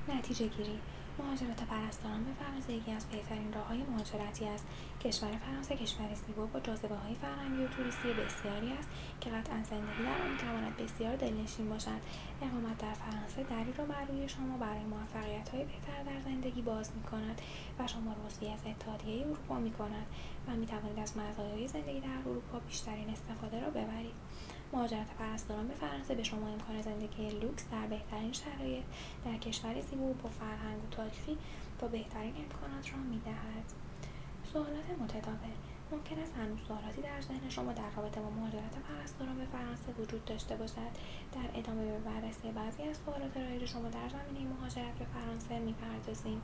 نتیجه گیری. مهاجرت پرستاران به فرانسه یکی از بهترین راه‌های مهاجرتی است. کشور فرانسه کشوری زیبا با جاذبه‌های فرهنگی و توریستی بسیاری است که قطعاً زندگی در آن می‌تواند بسیار دلنشین باشد. اقامت در فرانسه دری را بر روی شما برای موفقیت‌های بهتر در زندگی باز می‌کند و شما را عضوی از اتحادیه اروپا می‌کند و می‌توانید از مزایای زندگی در اروپا بیشترین استفاده را ببرید. مهاجرت پرستاران به فرانسه به شما امکان زندگی لوکس در بهترین شرایط در کشوری زیبا و با فرهنگ و تاریخی با بهترین امکانات را می‌دهد. سوالات متداول. ممکن است هنوز سوالاتی در ذهن شما در رابطه با مهاجرت پرستاران به فرانسه وجود داشته باشد. در ادامه به بررسی بعضی از سوالات رایج شما در زمینه مهاجرت به فرانسه می‌پردازیم.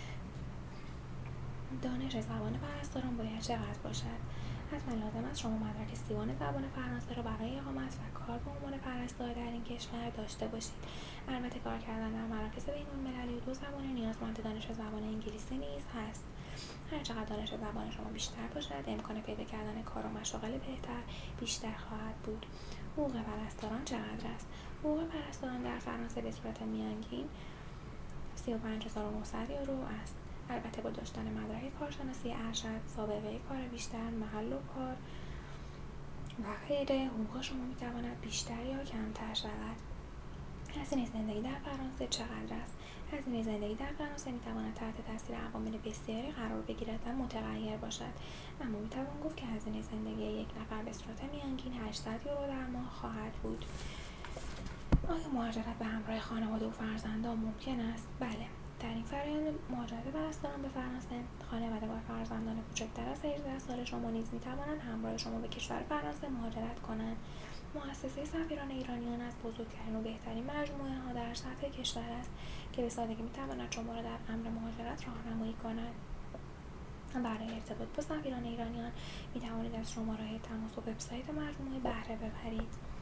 دانش زبان پرستاران باید چقدر باشد؟ حتما لازم است شما مدرک سی1 زبان فرانسه را برای اقامت و کار به عنوان پرستار در این کشور داشته باشید. البته کار کردن در مراکز بین‌المللی دو زبانه نیازمند دانش زبان انگلیسی نیز هست. هرچقدر دانش زبان شما بیشتر باشد، امکان پیدا کردن کار و مشاغل بهتر بیشتر خواهد بود. حقوق پرستاران چقدر است؟ حقوق پرستاران در فرانسه به صورت میانگین 35900 یورو است. البته با داشتن مدرک کارشناسی ارشد، سابقه کار بیشتر، محل و کار و غیره، حقوق شما میتواند بیشتر یا کمتر شود. هزینه زندگی در فرانسه چقدر است؟ هزینه زندگی در فرانسه میتواند تحت تاثیر عوامل بسیاری قرار بگیرد و متغیر باشد، اما میتوان گفت که هزینه زندگی یک نفر به صورت میانگین 800 یورو در ماه خواهد بود. آیا مهاجرت به همراه خانواده و فرزندان ممکن است؟ بله. در این فرآیند مهاجرت پرستاران به فرانسه، خانواده و فرزندان کوچکتر از 18 سال شما نیز می‌توانند همراه شما به کشور فرانسه مهاجرت کنند. مؤسسه سفیران ایرانیان از بزرگترین و بهترین مجموعه‌ها در سطح کشور است که به سادگی می‌تواند شما را در امر مهاجرت راهنمایی کند. برای ارتباط با سفیران ایرانیان می‌توانید از شماره تماس و وبسایت مجموعه بهره ببرید.